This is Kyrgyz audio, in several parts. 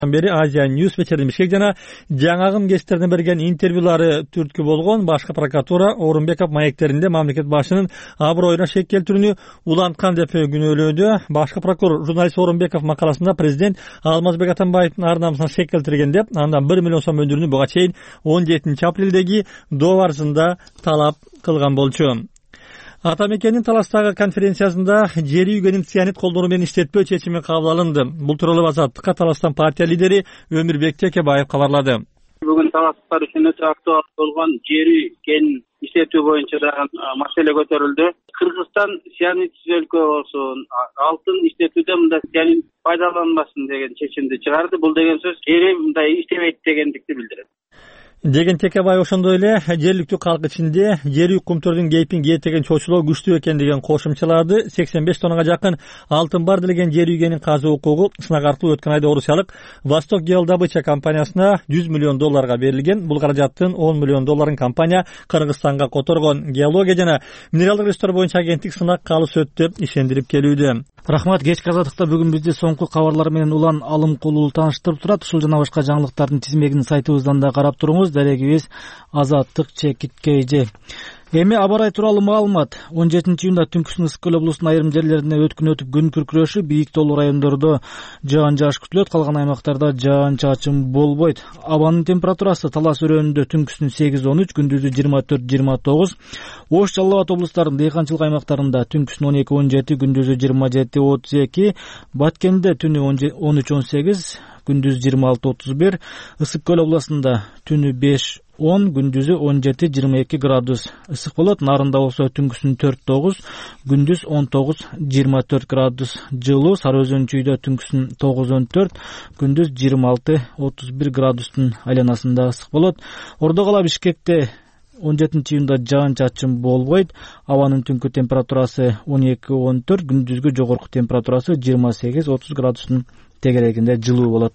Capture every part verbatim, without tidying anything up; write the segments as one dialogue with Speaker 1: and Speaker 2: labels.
Speaker 1: бери Азия News вечерден Бишкек жана жаңагын кестерине берген интервьюлары түрткү болгон башкы прокуратура Орунбеков маектеринде мамлекет башчынын аброюна шек келтирүүнү уланткан деп күнөөлөөдө. Башкы прокурор журналист Орунбеков макаласында президент Алмазбек Атамбаевдин ар намысына шек келтирген деп, андан бир миллион сом өндүрүүнү буга чейин он жетинчи апрелдеги долларсында талап кылган болчу. Атамекенин Таластагы конференциясында жер үйгөнүн цианид колдонуу менен иштетпөө чечими кабыл алынды. Бул тууралуу Азаттыкка Таластан партия лидери Өмүрбек Текебаев кабарлады.
Speaker 2: Бүгүн таластар үчүн өтө актуал болгон жер үйгөнүн иштетүү боюнча дагы маселе көтөрүлдү. Кыргызстан цианидсиз өлкө болсун, алтын иштетүүдө мындай цианид пайдаланбасын деген чечимди чыгарды. Бул деген сөз жери мындай иштебейт дегендикти билдирет.
Speaker 1: Деген Текебаев ошондой эле жергиликтүү калк ичинде жер үй кумтөрдүн кейпин кээптеген чочулоо күчтүү экен деген кошумчалады. сексен беш тоннага жакын алтын бар делген жер үйгөнүн казуу укугу сынак аркылуу өткөн айда орусиялык Восток Геодобыча компаниясына жүз миллион долларга берилген. Бул каражаттын он миллион долларын компания Кыргызстанга которгон. Геология жана минералдык ресурстар боюнча агенттик сынак калыс өттү деп ишендирип келүүдө.
Speaker 3: Рахмат. Кечки Азаттыкта бүгүн бизди соңку кабарлар менен улан алым кылуу тааныштырып турат. Ушул жана башка жаңылыктардын тизмегин сайтыбыздан да карап туруңуз. Дарегибиз Азаттык чекит кейжи. Эми аба ырайы тууралуу маалымат. он жетинчи июнда Түнкүсүн ысык көл облусунун айрым жерлерине өткүн өтүп күн күркүрөшү, бийик тоолуу райондордо жаан жааш күтүлөт, калган аймактарда жаан чачым болбойт. Абанын температурасы Талас өрөөнүндө түнкүсүн сегиз он үч, күндүзү жыйырма төрт жыйырма тогуз, Ош Жалал Абад облустарынын дыйканчылык аймактарында түнкүсүн он эки он жети, күндүзү жыйырма жети отуз эки, Баткенде түнү он үч он сегиз, күндүз жыйырма алты отуз бир, Ысык көл областында түнү беш он, күндүзү он жети жыйырма эки градус ысык болот. Нарында болсо түнкүсүн төрт тогуз, күндүз он тогуз жыйырма төрт градус жылуу. Сары Өзөн чүйдө түнкүсүн тогуз он төрт, күндүз жыйырма алты отуз бир градустун айланасында ысык болот. Ордо кала Бишкекте он жетинчи июнда жаан чачым болбойт. Абанын түнкү температурасы он эки он төрт, күндүзгү жогорку температурасы жыйырма сегиз отуз градустун тегерегинде жылуу болот.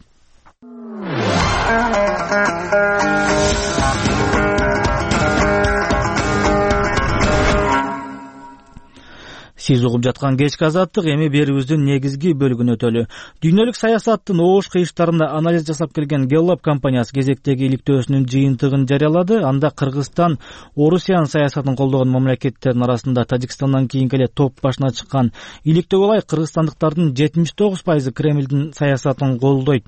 Speaker 3: Сиз угуп жаткан кечки Азаттык эми берүүбүздүн негизги бөлүгүнө өтөлү. Дүйнөлүк саясаттын оош кыйыштарына анализ жасап келген Gallup компаниясы кезектеги иликтөөсүнүн жыйынтыгын жарыялады. Анда Кыргызстан Орусиянын саясатын колдогон мамлекеттердин арасында Тажикстандан кийинки эле топ башына чыккан. Иликтөөгө ылайык кыргызстандыктардын жетимиш тогуз пайызы Кремлдин саясатын колдойт.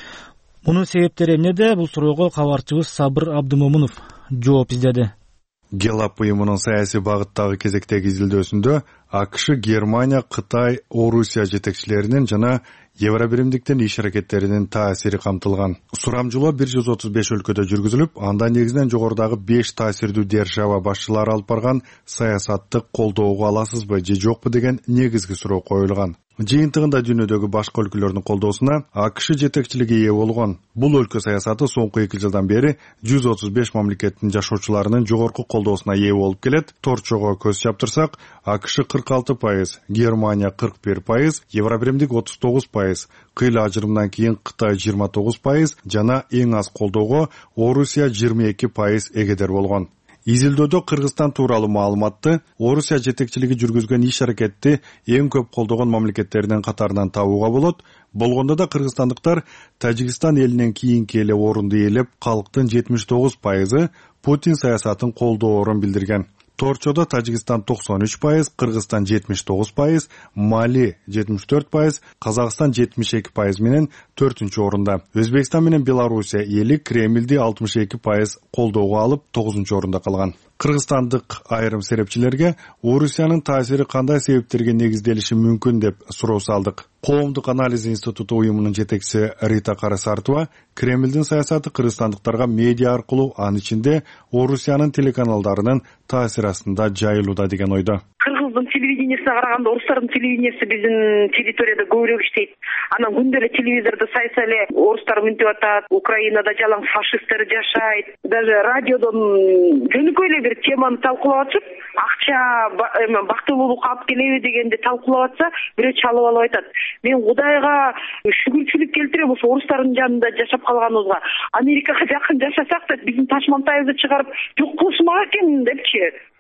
Speaker 3: Мунун себептери эмнеде? Бул суроого кабарчыбыз Сабыр Абдымомунов жооп издеди.
Speaker 4: Gallup уюмунун саясий багыттагы кезектеги изилдөөсүндө АКШ, Германия, Кытай, Орусия жетекчилеринин жана Евробиримдиктин иш аракеттеринин таасири камтылган. Сурамжылоо бир жүз отуз беш өлкөдө жүргүзүлүп, анда негизинен жогорудагы беш таасирдүү держава башчылары алып барган саясатты колдоого аласызбы же жокпу деген негизги суроо коюлган. Жыйынтыгында дүйнөдөгү башка өлкөлөрдүн колдоосуна АКШ жетекчилиги ээ болгон. Бул өлкө саясаты соңку эки жылдан бери жүз отуз беш мамлекеттин жашоочуларынын жогорку колдоосуна ээ болуп келет. Торчого көз чаптырсак, АКШ кырк алты пайыз, Германия кырк бир пайыз, Евробиримдик отуз тогуз пайыз, кыйла ажырымдан кийин Кытай жыйырма тогуз пайыз жана эң аз колдоого Орусия жыйырма эки пайыз эгедер болгон. Изилдөөдө Кыргызстан тууралуу маалыматты Орусия жетекчилиги жүргүзгөн иш аракетти эң көп колдогон мамлекеттердин катарынан табууга болот. Болгондо да кыргызстандыктар Тажикстан элинен кийинки эле орунду ээлеп, калктын жетимиш тогуз пайызы Путин саясатын колдоорун билдирген. Торчодо Тажикстан токсон үч пайыз, Кыргызстан жетимиш тогуз пайыз, Мали жетимиш төрт пайыз, Казакстан жетимиш эки пайыз менен төртүнчү орунда. Өзбекстан менен Белоруссия эли Кремлди алтымыш эки пайыз колдоого алып тогузунчу орунда калган. Кыргызстандык айрым серепчилерге Орусиянын таасири кандай себептерге негизделиши мүмкүн деп суроо салдык. Коомдук анализ институту уюмунун жетекчиси Рита Карасартова Кремлдин саясаты кыргызстандыктарга медиа аркылуу, анын ичинде Орусиянын телеканалдарынын таасири астында жайылууда деген ойдо.
Speaker 5: Кыргыздын телевидениесине караганда орустардын телевидениеси биздин территорияда көбүрөөк иштейт. Анан күндө эле телевизордо сайса эле орустар мынтип атат, Украинада жалаң фашисттер жашайт. Даже радиодон жөнөкөй эле бир теманы талкуулап атышып, акча бактылуулукка алып келеби дегенди талкуулап атса, бирөө чалып алып айтат. Мен Кудайга шүгүрчүлүк келтирем ошо орустардын жанында жашап калганыбызга. Америкага жакын жашасак да биздин Ташмантайыбызды чыгарып жок кылышмак экен депчи.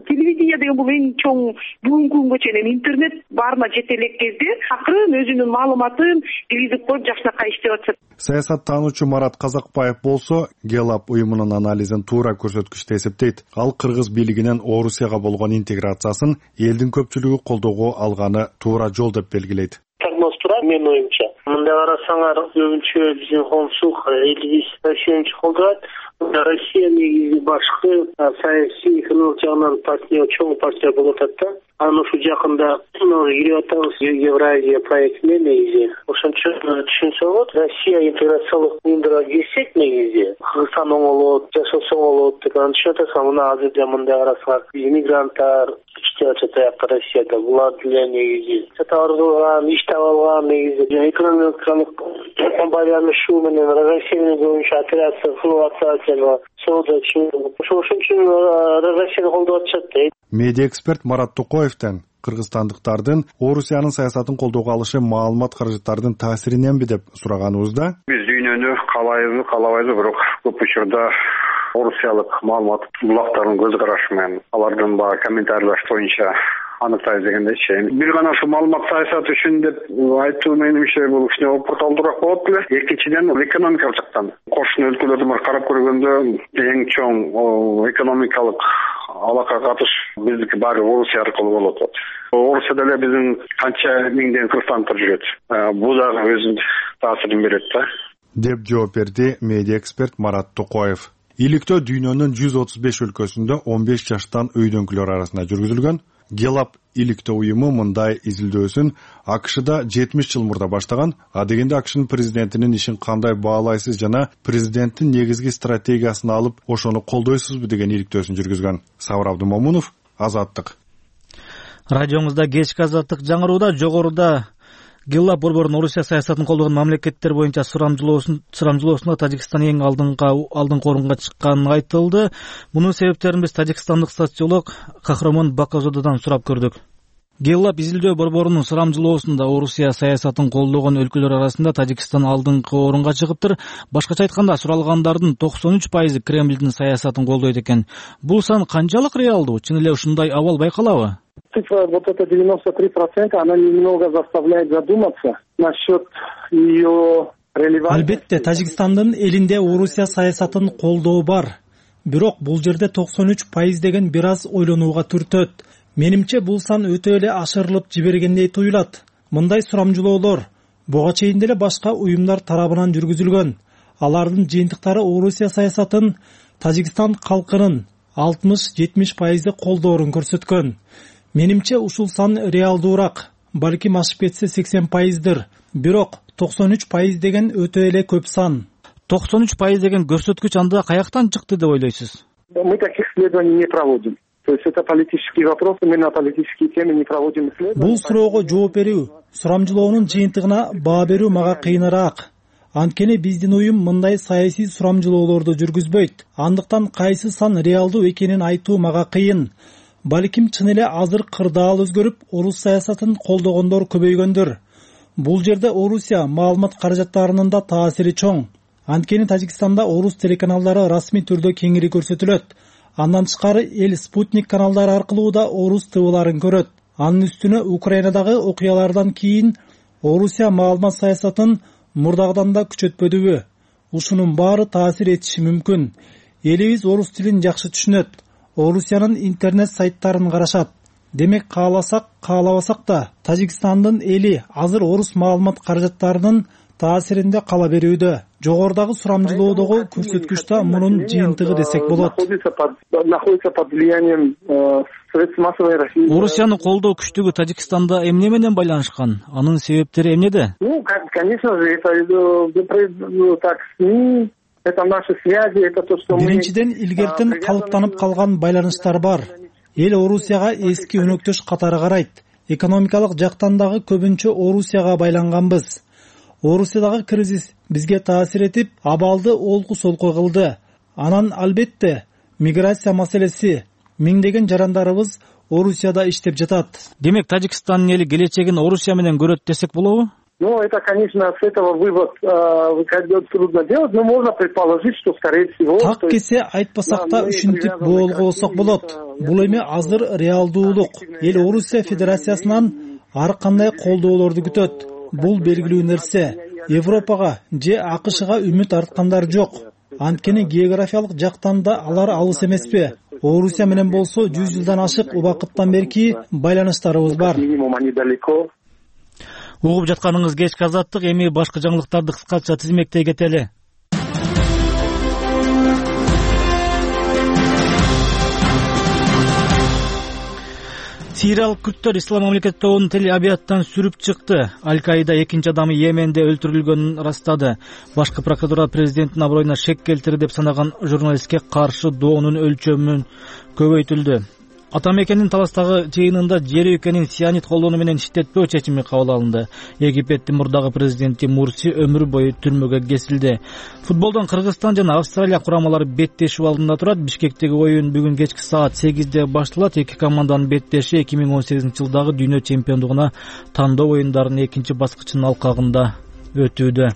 Speaker 5: телевидение деген бул эң чоң бүгүнкү күнгө чейин интернет баарына жете элек кезде акырын өзүнүн маалыматын киргизип коюп жакшынакай иштеп атышат.
Speaker 4: Саясаттануучу Марат Казакбаев болсо Гелап уюмунун анализин туура көрсөткүчтө эсептейт. Ал кыргыз бийлигинин Орусияга болгон интеграциясын элдин көпчүлүгү колдоого алганы туура жол деп белгилейт.
Speaker 6: Прогноз турат менин оюмча. Мындай карасаңар, көбүнчө биздин коомчулук элибиз Россияны колдойт. Россия негизи башкы саясий экономик жагынан партия чоң партия болуп атат да. Аны ушу жакында кирип атабыз Евразия проектине негизи. Ошончо түшүнсө болот. Россия интеграциялык уюмдарга кирсек негизи Кыргызстан оңолот, жашоосо оңолот деп түшүнүп атасың. Мына азырда мындай карасаңар, иммигранттар иштеп атат Россияда. Булар деле негизи сатарган, иш таап алган негизи экономикалык байланышуу менен Россиянын боюнча операция кылып атат жана соода чыгып. Ошол үчүн Россияны колдоп атышат.
Speaker 4: Медиа эксперт Марат Токоевден кыргызстандыктардын Орусиянын саясатын колдоого алышы маалымат каражаттардын таасириненби деп сураганыбызда,
Speaker 7: биз дүйнөнү каалайбызбы, каалабайбызбы, бирок көп учурда орусиялык маалымат булактарынын көз карашы менен алардын баягы комментарийлаш боюнча аныктайбыз дегендейчи. Бир гана ошо маалымат саясаты үчүн деп айтуу менимче бул кичине опурталдуураак болот беле. Экинчиден экономикалык жактан кошуна өлкөлөрдү бар карап көргөндө эң чоң экономикалык алака катыш биздики баары Орусия аркылуу болуп атат. Орусияда эле биздин канча миңдеген кыргызстандыктар жүрөт. Бул дагы өзүнүн таасирин берет да.
Speaker 4: Деп жооп берди медиа эксперт Марат Токоев. Иликтөө дүйнөнүн жүз отуз беш өлкөсүндө он беш жаштан өйдөнкүлөр арасында жүргүзүлгөн. Гелап иликтөө уюму мындай изилдөөсүн АКШда жетимиш жыл мурда баштаган. А дегенде АКШнын президентинин ишин кандай баалайсыз жана президенттин негизги стратегиясын алып, ошону колдойсузбу деген иликтөөсүн жүргүзгөн. Сабыр Абдымомунов, Азаттык.
Speaker 3: Радиоңузда кечки Азаттык жаңырууда жогоруда Гелап борборунун Орусия саясатын колдогон мамлекеттер боюнча сурамжылоосунда Тажикстан эң алдыңкы алдыңкы орунга чыкканы айтылды. Мунун себептерин биз тажикстандык социолог Кахрамон Бакозододон сурап көрдүк. Гелап изилдөө борборунун сурамжылоосунда Орусия саясатын колдогон өлкөлөр арасында Тажикстан алдыңкы орунга чыгыптыр. Башкача айтканда, суралгандардын токсон үч пайызы Кремлдин саясатын колдойт экен. Бул сан канчалык реалдуу? Чын эле ушундай абал байкалабы?
Speaker 6: Цифра вот это девяносто три процента, она немного заставляет задуматься насчет ее релевантности.
Speaker 1: Албетте, Тажикстандын элинде Орусия саясатын колдоо бар. Бирок бул жерде токсон үч пайыз деген бир аз ойлонууга түртөт. Менимче бул сан өтө эле ашырылып жибергендей туюлат. Мындай сурамжылоолор буга чейин деле башка уюмдар тарабынан жүргүзүлгөн. Алардын жыйынтыктары Орусия саясатын Тажикстан калкынын алтымыш жетимиш пайызы колдоорун көрсөткөн. Менимче ушул сан реалдуураак, балким ашып кетсе сексен пайыздыр. Бирок токсон үч пайыз деген өтө эле көп сан.
Speaker 3: токсон үч пайыз деген көрсөткүч анда каяктан чыкты деп ойлойсуз?
Speaker 6: Мы таких исследований не проводим. То есть это политический вопрос, мы на политические темы не проводим исследования.
Speaker 1: Бул суроого жооп берүү, сурамжылоонун жыйынтыгына баа берүү мага кыйыныраак. Анткени биздин уюм мындай саясий сурамжылоолорду жүргүзбөйт. Андыктан кайсы сан реалдуу экенин айтуу мага кыйын. Балким чын эле азыр кырдаал өзгөрүп, орус саясатын колдогондор көбөйгөндүр. Бул жерде Орусия маалымат каражаттарынын да таасири чоң. Анткени Тажикстанда орус телеканалдары расмий түрдө кеңири көрсөтүлөт. Андан тышкары эл спутник каналдары аркылуу да орус тыбыларын көрөт. Анын үстүнө Украинадагы окуялардан кийин Орусия маалымат саясатын мурдагыдан да күчөтпөдүбү? Ушунун баары таасир этиши мүмкүн. Элибиз орус тилин жакшы түшүнөт. Орусиянын интернет сайттарын карашат. Демек кааласак, каалабасак да Тажикстандын эли азыр орус маалымат каражаттарынын таасиринде кала берүүдө. Жогорудагы сурамжылоодогу көрсөткүч да мунун жыйынтыгы десек болот.
Speaker 6: Находится под влиянием средств массовой информации.
Speaker 3: Орусияны колдоо күчтүгү Тажикстанда эмне менен байланышкан? Анын себептери эмнеде?
Speaker 6: Ну, конечно же, это так СМИ. Это наши связи, это то, что мы...
Speaker 1: Биринчиден, илгертен калыптанып калган байланыштар бар. Эл Орусияга эски өнөктөш катары карайт. Экономикалык жактан дагы көбүнчө Орусияга байланганбыз. Орусиядагы кризис бизге таасир этип, абалды олку солку кылды. Анан албетте миграция маселеси, миңдеген жарандарыбыз Орусияда иштеп жатат.
Speaker 3: Демек Тажикстандын эли келечегин Орусия менен көрөт десек болобу?
Speaker 6: Ну, это, конечно, с этого вывод э, трудно делать, но можно предположить, что, скорее всего...
Speaker 3: Так кесе айтпасак да үшүнтүп болгонсок болот. Бул эми азыр реалдуулук. Эл Орусия Федерациясынан ар кандай колдоолорду күтөт. Бул белгилүү нерсе. Европага же АКШга үмүт арткандар жок. Анткени географиялык жактан да алар алыс эмеспи. Орусия менен болсо жүз жылдан ашык убакыттан берки байланыштарыбыз бар. Угуп жатканыңыз кечки азаттык, эми башка жаңылыктарды кыскача тизмектей кетели. Сириялык күрттөр Ислам мамлекети тобун Тель-Авивден сүрүп чыкты. Аль-Каида экинчи адамы Йеменде өлтүрүлгөнүн ырастады. Башкы прокуратура президенттин аброюна шек келтирди деп санаган журналистке каршы доонун өлчөмүн көбөйтүлдү. Ата мекенин Таластагы жыйынында жер өлкөнүн сианид колдонуу менен шиттеттөө чечими кабыл алынды. Египеттин мурдагы президенти Мурси өмүр бою түрмөгө кесилди. Футболдон Кыргызстан жана Австралия курамалары беттешүү алдында турат. Бишкектеги оюн бүгүн кечки саат сегизде башталат. Эки команданын беттеши эки миң он сегизинчи жылдагы дүйнө чемпиондугуна тандоо оюндарынын экинчи баскычынын алкагында өтүүдө.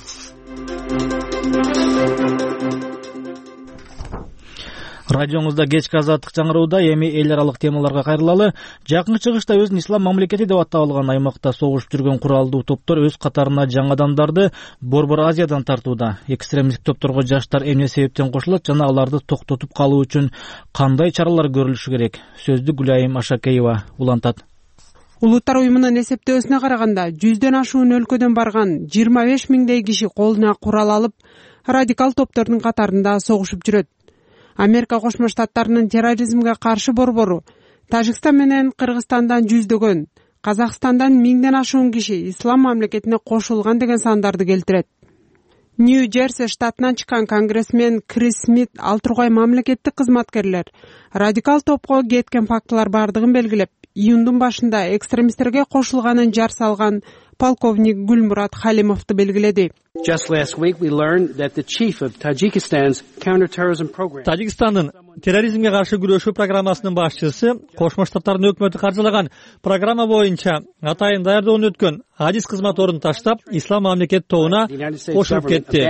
Speaker 3: Радионузда кечки азаттык жаңырууда, эми эл аралык темаларга кайрылалы. Жакын чыгышта өзүн ислам мамлекети деп атап алган аймакта согушуп жүргөн куралдуу топтор өз катарына жаңы адамдарды Борбор Азиядан тартууда. Экстремисттик топторго жаштар эмне себептен кошулат жана аларды токтотуп калуу үчүн кандай чаралар көрүлүшү керек? Сөздү Гүлайым Ашакеева улантат.
Speaker 8: Улуттар уюмунун эсептөөсүнө караганда, жүздөн ашуун өлкөдөн барган жыйырма беш миңдей киши колуна курал алып, радикал топтордун катарында согушуп жүрөт. Америка Кошмо Штаттарынын терроризмге каршы борбору Тажикстан менен Кыргызстандан жүздөгөн, Казакстандан миңден ашуун киши ислам мамлекетине кошулган деген сандарды келтирет. Нью-Джерси штатынан чыккан конгрессмен Крис Смит ал тургай мамлекеттик кызматкерлер радикал топко кеткен фактылар бардыгын белгилеп, июндун башында экстремисттерге кошулганын жар салган полковник Гүлмурат Халимовду белгиледи.
Speaker 9: Just last week we learned that the chief of Tajikistan's counterterrorism program.
Speaker 1: Тажикстандын терроризмге каршы күрөшүү программасынын башчысы Кошмо Штаттардын өкмөтү каржылаган программа боюнча атайын даярдоодон өткөн адис кызмат ордун таштап, ислам мамлекет тобуна кошулуп кетти.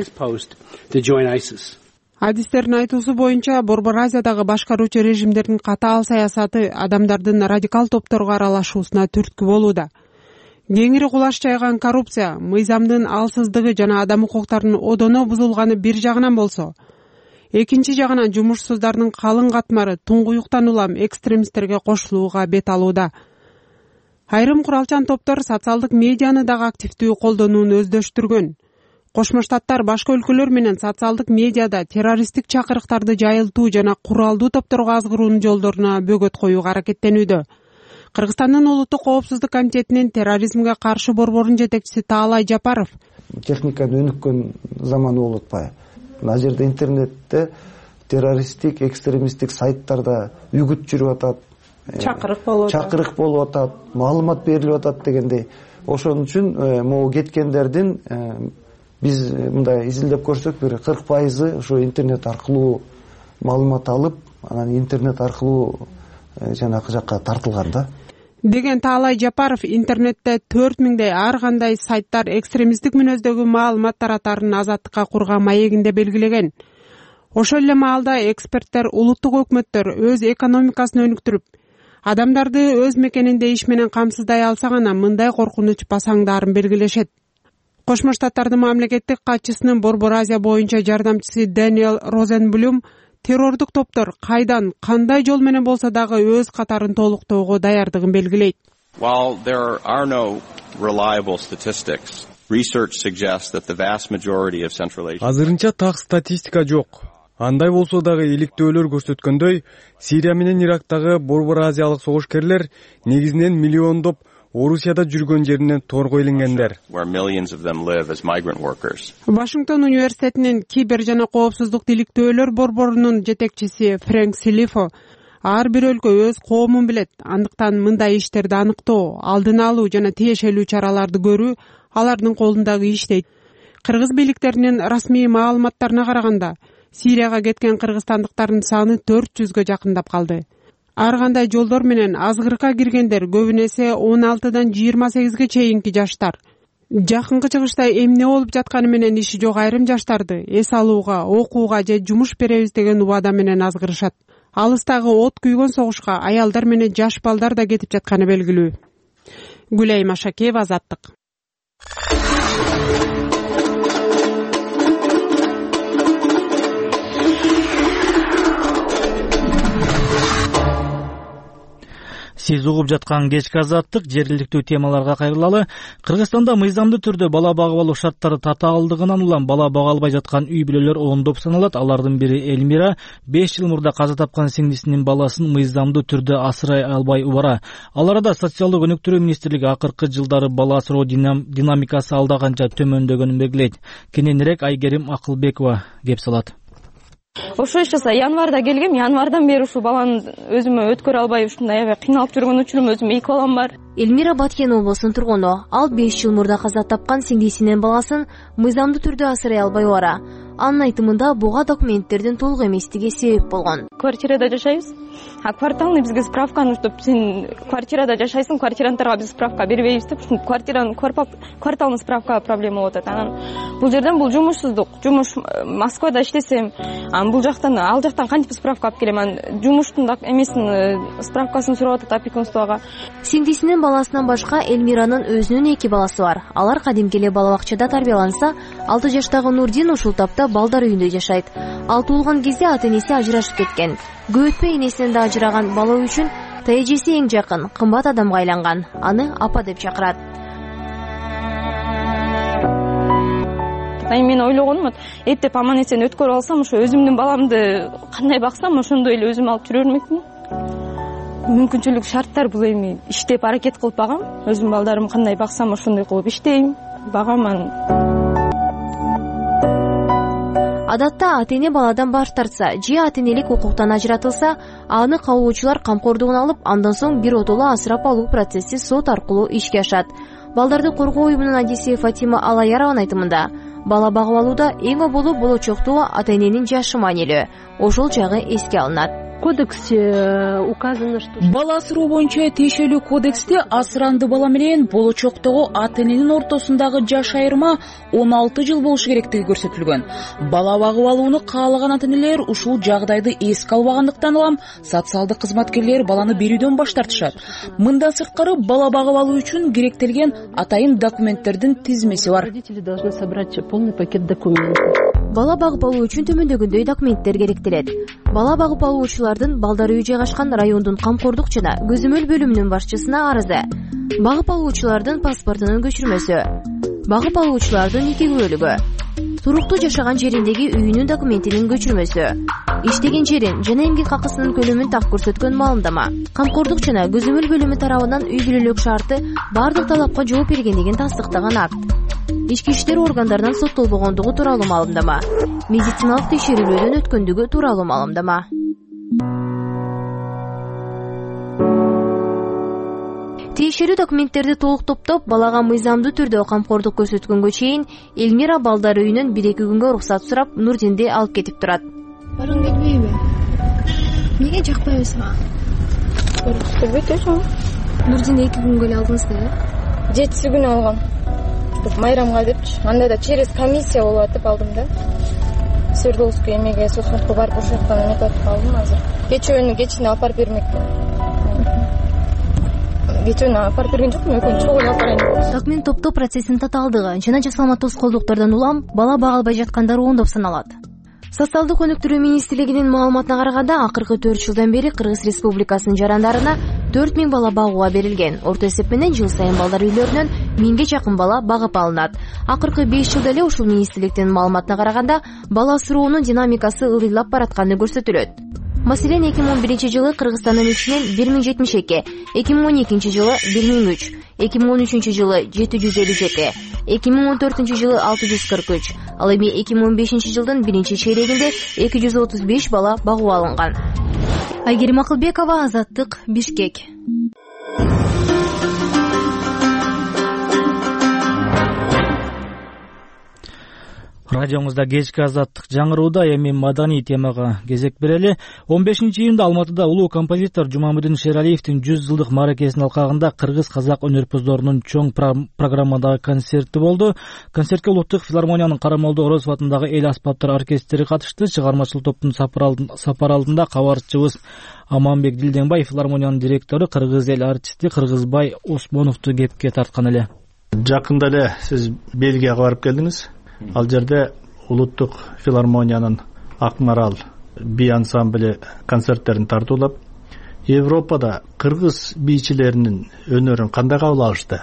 Speaker 8: Адистердин айтуусу боюнча Борбор Азиядагы башкаруучу режимдердин катаал саясаты адамдардын радикал топторго аралашуусуна түрткү болууда. Кеңири кулаш жайган коррупция, мыйзамдын алсыздыгы жана адам укуктарынын одоно бузулганы бир жагынан болсо, экинчи жагынан жумушсуздардын калың катмары туңгуюктан улам экстремисттерге кошулууга бет алууда. Айрым куралчан топтор социалдык медианы дагы активдүү колдонууну өздөштүргөн. Кошмо Штаттар башка өлкөлөр менен социалдык медиада террористтик чакырыктарды жайылтуу жана куралдуу топторго азгыруунун жолдоруна бөгөт коюуга аракеттенүүдө. Кыргызстандын улуттук коопсуздук комитетинин терроризмге каршы борборунун жетекчиси Таалай Жапаров
Speaker 10: техниканын өнүккөн заманы болуп атпайбы? Мына жерде интернетте террористтик, экстремисттик сайттарда үгүт жүрүп атат,
Speaker 8: чакырык болуп атат,
Speaker 10: чакырык болуп атат, маалымат берилип атат дегендей. Ошон үчүн могу кеткендердин биз мындай изилдеп көрсөк, бир кырк пайызы ошо интернет аркылуу маалымат алып, анан интернет аркылуу жанакы жакка тартылган да.
Speaker 8: Деген Таалай Жапаров интернетте төрт миңдей ар кандай сайттар экстремисттик мүнөздөгү маалымат таратарын азаттыкка курган маегинде белгилеген. Ошол эле маалда эксперттер улуттук өкмөттөр өз экономикасын өнүктүрүп, адамдарды өз мекенинде иш менен камсыздай алса гана мындай коркунуч басаңдаарын белгилешет. Кошмо Штаттардын мамлекеттик катчысынын Борбор Азия боюнча жардамчысы Дэниел Розенблюм террордук топтор кайдан, кандай жол менен болсо дагы өз катарын толуктоого даярдыгын белгилейт.
Speaker 11: While there are no reliable statistics, research suggests that the vast majority of Central Asia.
Speaker 12: Азырынча так статистика жок. Андай болсо дагы иликтөөлөр көрсөткөндөй, Сирия менен Ирактагы Борбор Азиялык согушкерлер негизинен миллиондоп Орусияда жүргөн жеринен торго илингендер.
Speaker 8: Вашингтон университетинин кибер жана коопсуздук иликтөөлөр борборунун жетекчиси Фрэнк Силифо ар бир өлкө өз коомун билет, андыктан мындай иштерди аныктоо, алдын алуу жана тиешелүү чараларды көрүү алардын колундагы иш дейт. Кыргыз бийликтеринин расмий маалыматтарына караганда, Сирияга кеткен кыргызстандыктардын саны төрт жүзгө жакындап калды. Ар кандай жолдор менен азгырыкка киргендер көбүн эсе он алтыдан жыйырма сегизге чейинки жаштар. Жакынкы чыгышта эмне болуп жатканы менен иши жок айрым жаштарды эс алууга, окууга же жумуш беребиз деген убада менен азгырышат. Алыстагы от күйгөн согушка аялдар менен жаш балдар да кетип жатканы белгилүү. Гүлайым Ашакеева, Азаттык.
Speaker 3: Сиз угуп жаткан кечки Азаттык жергиликтүү темаларга кайрылалы. Кыргызстанда мыйзамдуу түрдө бала багып алуу шарттары татаалдыгынан улам бала бага албай жаткан үй бүлөлөр ондоп саналат. Алардын бири Элмира беш жыл мурда каза тапкан сиңдисинин баласын мыйзамдуу түрдө асырай албай убара. Ал арада социалдык өнүктүрүү министрлиги акыркы жылдары бала асыроо динамикасы алда канча төмөндөгөнүн белгилейт. Кененирээк Айгерим Акылбекова кеп салат.
Speaker 13: Ошо ишчаса январда келгем, январдан бери ушул баланы өзүмө өткөрө албай ушундай аябай кыйналып жүргөн учурум, өзүм эки балам бар.
Speaker 14: Элмира Баткен облусунун тургуну. Ал беш жыл мурда каза тапкан сиңдисинин баласын мыйзамдуу түрдө асырай албай бара. Анын айтымында буга документтердин толук эместиги себеп болгон.
Speaker 13: Квартирада жашайбыз. А кварталный бизге справканы уштуп, сен квартирада жашайсың, квартиранттарга биз справка бербейбиз деп, ушул квартиранын кварталный справка проблема болуп атат. Анан бул жерден бул жумушсуздук, жумуш Москвада иштесем, анан бул жактан ал жактан кантип справка алып келем, анан жумуштун эмесин справкасын сурап атат опекунствого.
Speaker 14: Сиңдисинин баласынан башка Элмиранын өзүнүн эки баласы бар. Алар кадимки эле бала бакчада тарбияланса, алты жаштагы Нурдин ушул тапта балдар үйүндө жашайт. Ал туулган кезде ата-энеси ажырашып кеткен. Көп өтпөй энесинен да ажыраган бала үчүн тажеси эң жакын, кымбат адамга айланган. Аны апа деп чакырат.
Speaker 13: Мен ойлогонум, эптеп аман эсен өткөрүп алсам, ошо өзүмдүн баламды кандай баксам, ошондой эле өзүм алып жүрө бермекмин. Мүмкүнчүлүк шарттар бул эми иштеп аракет кылып багам. Өзүм балдарым кандай баксам, ошондой кылып иштейм, багам.
Speaker 14: Адатта ата-эне баладан баш тартса, же ата-энелик укуктан ажыратылса, аны кабылуучулар камкордугуна алып, андан соң бир отоло асырап алуу процесси сот аркылуу ишке ашат. Балдарды коргоо уюмунун адиси Фатима Алаярованын айтымында, бала багып алууда эң оболу болочоктуу ата-эненин жашы маанилүү. Ошол жагы эске алынат.
Speaker 15: Кодексе указано, что
Speaker 16: бала асыроо боюнча тиешелүү кодексте асыранды бала менен болочоктогу ата-эненин ортосундагы жаш айырма он алты жыл болушу керектиги көрсөтүлгөн. Бала багып алууну каалаган ата-энелер ушул жагдайды эске албагандыктан улам социалдык кызматкерлер баланы берүүдөн баш тартышат. Мындан сырткары бала багып алуу үчүн керектелген атайын документтердин тизмеси бар.
Speaker 15: Родители должны собрать полный пакет документов.
Speaker 14: Бала багып алуу үчүн төмөндөгүндөй документтер керектелет. Бала багып алуучулардын балдар үйү жайгашкан райондун камкордук жана көзөмөл бөлүмүнүн башчысына арызы. Багып алуучулардын паспортунун көчүрмөсү. Багып алуучулардын эки күбөлүгү. Туруктуу жашаган жериндеги үйүнүн документинин көчүрмөсү. Иштеген жерин жана эмгек акысынын көлөмүн так көрсөткөн маалымдама. Камкордук жана көзөмөл бөлүмү тарабынан үй бүлөлүк шарты бардык талапка жооп бергендигин тастыктаган акт. Ички иштер органдарынан соттолбогондугу тууралуу маалымдама. Медициналык текшерүүлөрдөн өткөндүгү тууралуу маалымдама. Тиешелүү документтерди толук топтоп, балага мыйзамдуу түрдө камкордук көрсөткөнгө чейин Элмира балдар үйүнөн бир-эки күнгө уруксат сурап, Нурдинди алып кетип турат.
Speaker 17: Баргың келбейби? Эмнеге жакпайбы сага?
Speaker 13: Өтө жок.
Speaker 17: Нурдинди эки күнгө эле алдыңыз да, э?
Speaker 13: Жетиси күнү алгам. Майрамга депчи. Анда да через комиссия болот деп алдым да. Свердловский эмеге соцмуртка барып ошол жактан эметип атып калдым азыр. Кечөөнү кечине алып барып бермекмин. Кечөөнү алып барып берген жокмун, экөөнү чогуу алып барайын.
Speaker 14: Документ топтоо процессинин татаалдыгы жана жасалма тоскоолдуктардан улам бала бага албай жаткандар ондоп саналат. Социалдык өнүктүрүү министрлигинин маалыматына караганда, акыркы төрт жылдан бери Кыргыз Республикасынын жарандарына төрт миң бала багууга берилген. Орто эсеп менен жыл сайын балдар үйлөрүнөн миңге жакын бала багып алынат. Акыркы беш жылда эле ушул министрликтин маалыматына караганда, бала асыроонун динамикасы ылдыйлап баратканы көрсөтүлөт. Маселен, эки миң он биринчи жылы Кыргызстандын ичинен бир миң жетимиш эки, эки миң он экинчи жылы бир миң үч, эки миң он үчүнчү жылы жети жүз элүү жети, эки миң он төртүнчү жылы алты жүз кырк үч, ал эми эки миң он бешинчи жылдын биринчи чейрегинде эки жүз отуз беш бала багуу алынган. Айгерим Акылбекова, Азаттык, Бишкек.
Speaker 3: Радиоңузда кечки азаттык жаңырууда эми маданий темага кезек берели. он бешинчи июнда Алматыда улуу композитор Жумамудин Шералиевдин жүз жылдык мааракесинин алкагында кыргыз-казак өнөрпоздорунун чоң программадагы концерти болду. Концертке Улуттук филармониянын Карамолдо Орозов атындагы эл аспаптар оркестри катышты. Чыгармачыл топтун сапар алдында кабарчыбыз Аманбек Дилденбай филармониянын директору кыргыз эл артисти Кыргызбай Осмоновду кепке тарткан эле.
Speaker 18: Жакында эле сиз Бельгияга барып келдиңиз. Ал жерде Улуттук филармониянын Акмарал би ансамблі концерттерин тартуулап, Европада кыргыз бийчилеринин өнөрүн кандай кабыл алышты?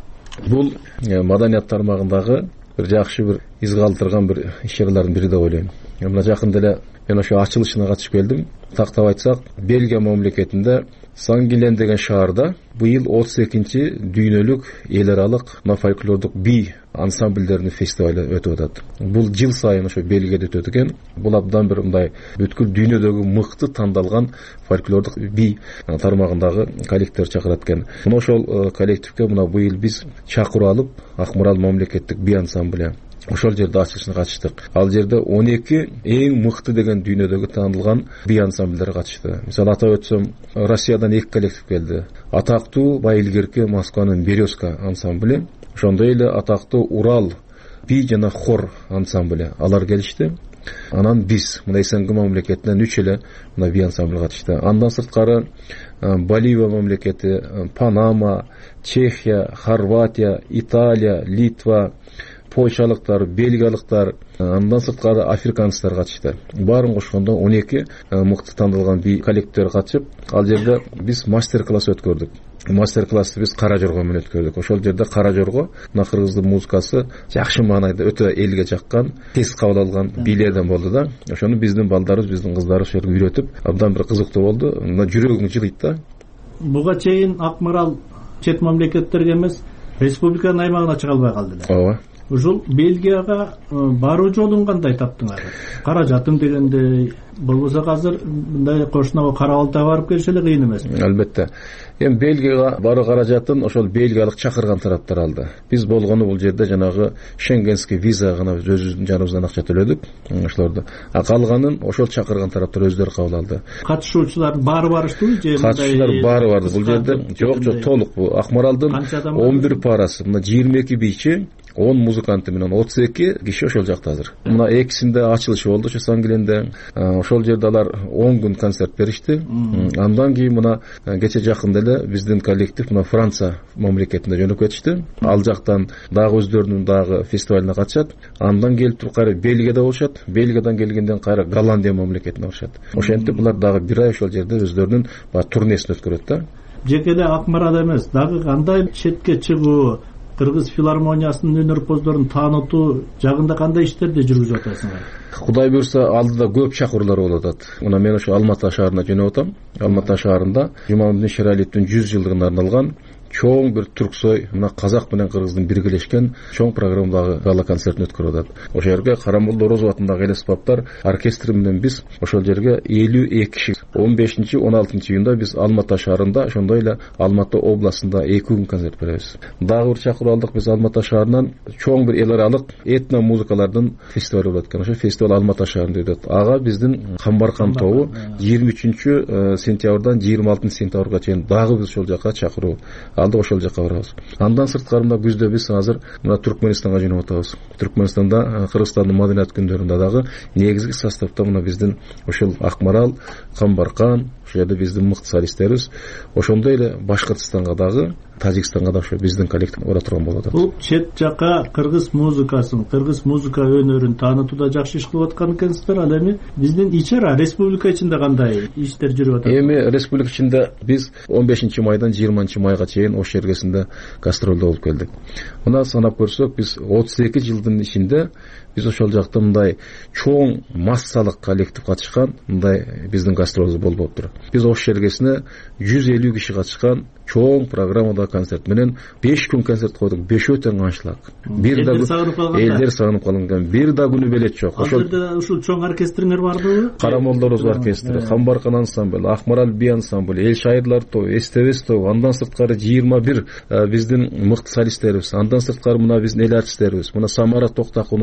Speaker 19: Бул маданият тармагындагы бир жакшы бир из калтырган бир иш-чаралардын бири деп ойлойм. Мына жакында эле мен ошо ачылышына катышып келдим. Тактап айтсак, Бельгия мамлекетинде Сангилен деген шаарда быйыл отуз экинчи дүйнөлүк эл аралык фольклордук би ансамбльдеринин фестивалы өтүп атат. Бул жыл сайын ошо Бельгияда өтөт экен. Бул абдан бир мындай бүткүл дүйнөдөгү мыкты тандалган фольклордук би тармагындагы коллективдер чакырат экен. Мына ошол коллективге мына быйыл биз чакыруу алып, Акмарал мамлекеттик би ансамблі ошол жерде ачылышына катыштык. Ал жерде он эки эң мыкты деген дүйнөдөгү таанылган би ансамбльдер катышты. Мисалы атап өтсөм, Россиядан эки коллектив келди. Атактуу Байылгерке Москванын Березка ансамблі, ошондой эле атактуу Урал би жана хор ансамблі алар келишти. Анан биз мына СНГ мамлекетинен үч эле мына би ансамбль катышты. Андан сырткары Боливия мамлекети, Панама, Чехия, Хорватия, Италия, Литва, Польшалыктар, бельгиялыктар, андан сырткары африканецтер катышты. Баарын кошкондо он эки мыкты тандалган би коллективдер катышып, ал жерде биз мастер-класс өткөрдүк. Мастер-классты биз Кара Жорго менен өткөрдүк. Ошол жерде Кара Жорго мына кыргыздын музыкасы жакшы маанайда өтө элге жаккан, тез кабыл алган бийлерден болду да. Ошону биздин балдарыбыз, биздин кыздарыбыз ошол үйрөтүп, абдан бир кызыктуу болду. Мына жүрөгүң жылыйт да.
Speaker 18: Буга чейин Акмарал чет мамлекеттерге эмес, республиканын аймагына чыга албай калды эле.
Speaker 19: Ооба.
Speaker 18: Ушул Бельгияга баруу жолун кандай таптыңар? Каражатым дегенде болбосо азыр мындай кошуна Кара-Балтайга барып келиш эле кыйын эмес.
Speaker 19: Албетте. Эми Бельгияга баруу каражатын ошол бельгиялык чакырган тараптар алды. Биз болгону бул жерде жанагы шенгенский виза гана өзүбүздүн жаныбыздан акча төлөдүк. Ошолорду. А калганын ошол чакырган тараптар өздөрү кабыл алды.
Speaker 18: Катышуучулар баары барыштыбы же?
Speaker 19: Катышуучулар баары барды. Бул жерде жок, жок, толук бул. Акмаралдын он бир парасы, мына жыйырма эки бийчи, он музыканты менен отуз эки киши ошол жакта азыр. Мына экисинде ачылышы болду ошо Сангиленде. Ошол жерде алар он күн концерт беришти. Андан кийин мына кече жакында эле биздин коллектив мына Франция мамлекетине жөнөп кетишти. Ал жактан дагы өздөрүнүн дагы фестивалына катышат. Андан келип туруп кайра Бельгияда болушат. Бельгиядан келгенден кайра Голландия мамлекетине барышат. Ошентип булар дагы бир ай ошол жерде өздөрүнүн турнесин өткөрөт да.
Speaker 18: Жеке эле Акмарал эмес, дагы кандай четке чыгуу, Кыргыз филармониясынын өнөрпоздорун таанытуу жагында кандай иштерди жүргүзүп атасыңар?
Speaker 19: Кудай буйрса алдыда көп чакыруулар болуп атат. Мына мен ошо Алматы шаарына жөнөп атам. Алматы шаарында Жумамудин Шералиевдин жүз жылдыгына арналган чоң бир түрксой, мына казак менен кыргыздын биргелешкен чоң программадагы гала концертин өткөрүп атат. Ошол жерге Карамолдо Орозов атындагы эл аспаптар оркестри менен биз ошол жерге элүү эки киши он бешинчи он алтынчы июнда биз Алматы шаарында, ошондой эле Алматы областында эки күн концерт беребиз. Дагы бир чакыруу алдык биз Алматы шаарынан чоң бир эл аралык этно музыкалардын фестивалы болот экен. Ошо фестиваль Алматы шаарында өтөт. Ага биздин Камбаркан тобу жыйырма үчүнчү сентябрдан жыйырма алтынчы сентябрга чейин дагы биз ошол жака чакыруу алды, ошол жака барабыз. Андан сырткарында күздө биз азыр мына Түркменистанга жөнөп атабыз. Түркменистанда Кыргызстандын маданият күндөрүндө дагы негизги составда мына биздин ошол Акмарал, Камбаркан, ошол жерде биздин мыкты солисттерибиз, ошондой эле Башкыртстанга дагы, Тажикстанга да ошо биздин коллектив бара турган болуп атат.
Speaker 18: Бул чет жака кыргыз музыкасын, кыргыз музыка өнөрүн таанытууда жакшы иш кылып аткан экенсиздер. Ал эми биздин ичара республика ичинде кандай иштер жүрүп атат?
Speaker 19: Эми республика ичинде биз он бешинчи майдан жыйырманчы майга чейин Ош жергесинде гастролдо болуп келдик. Мына санап көрсөк, биз отуз эки жылдын ичинде биз ошол жакта мындай чоң массалык коллектив катышкан мындай биздин гастролубуз болуп болуптур. Биз Ош жергесине жүз элүү киши катышкан чоң программада концерт менен беш күн концерт койдук. Бешөө тең аншлаг. Бир да элдер сагынып калган. Бир да күнү белет жок.
Speaker 18: Ошол жерде ушул чоң оркестриңер бардыбы?
Speaker 19: Карамолдо Орозов оркестри, Камбаркан ансамбль, Акмарал би ансамбль, Эл шайырлар тобу, Эстебес тобу, андан сырткары жыйырма бир биздин мыкты солисттерибиз, андан сырткары мына биздин эл артисттерибиз, мына Самара Токтакунова баш болуп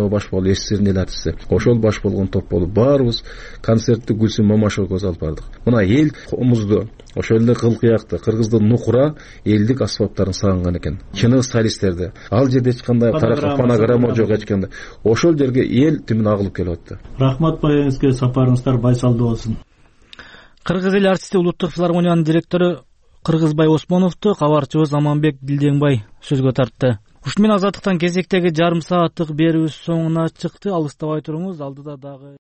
Speaker 19: болуп СССРдин эл артисти ошол баш болгон топ болуп баарыбыз концертти Гүлсүм Мамашева көз алып бардык. Мына эл музду ошол эле кылкыякты кыргыздын нукура элдик аспаптарын сагынган экен. Чыныгы солисттерди. Ал жерде эч кандай тарыхка фонограмма жок эч кандай. Ошол жерге эл түмүн агылып келип атты.
Speaker 18: Рахмат байыңызга, сапарыңыздар байсалдуу болсун.
Speaker 3: Кыргыз эл артисти улуттук филармониянын директору Кыргызбай Осмоновду кабарчыбыз Аманбек Дилдеңбай сөзгө тартты. Ушуну менен Азаттыктан кезектеги жарым сааттык берүүбүз соңуна чыкты. Алыстабай туруңуз, алдыда дагы